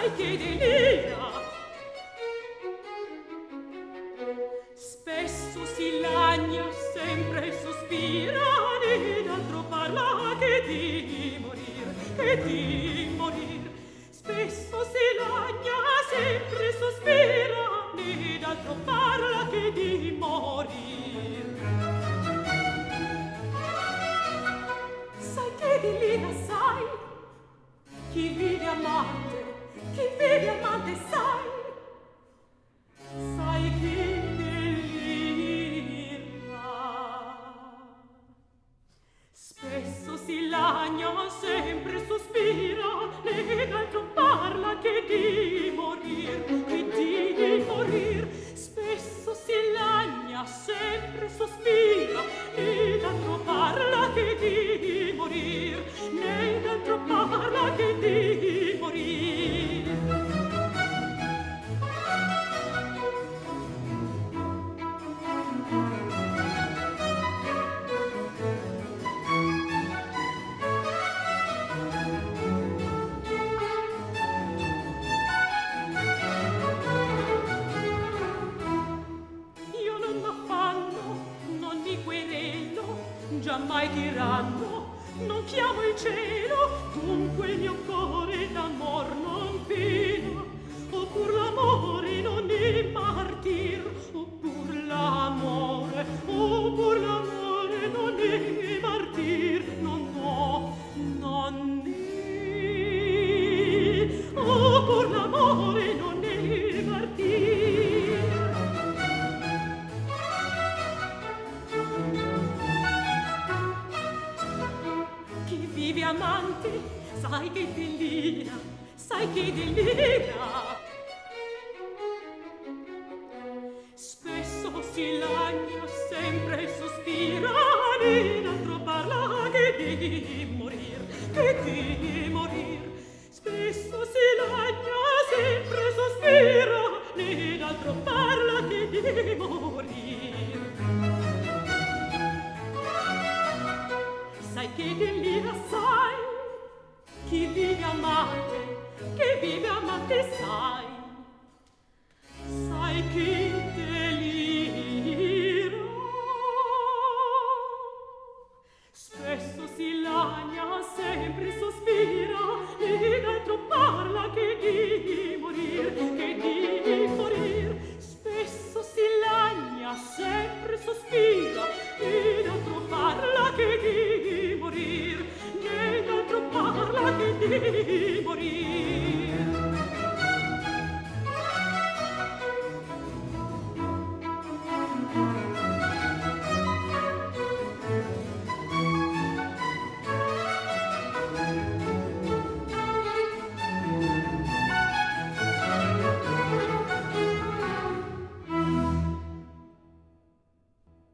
sai che delira. Spesso si lagna, sempre sospira, ed altro parla che di morir. Spesso si lagna, sempre sospira, ed altro parla che di morir. Sai che delira, sai, chi vive amante, sai, sai che delira. Spesso si lagna, sempre sospira, ed altro parla che di morir. Spesso si lagna, sempre sospira, ed altro parla che di morir, ed altro parla che di morir. Io non m'affanno, non mi querelo, giammai tirando, non chiamo il cielo, dunque il mio cuore d'amor non pena, oppur l'amore non è martir, oppur l'amore non è martir, non è, oppur l'amore non è martir. Chi vive amante, sai che delira, sai che delira. Spesso si lagna, sempre sospira, ed altro parla che di morir, che di morir. Spesso si lagna, sempre sospira, ed altro parla che di morir. Sai che delira, sai, chi vive amante, sai.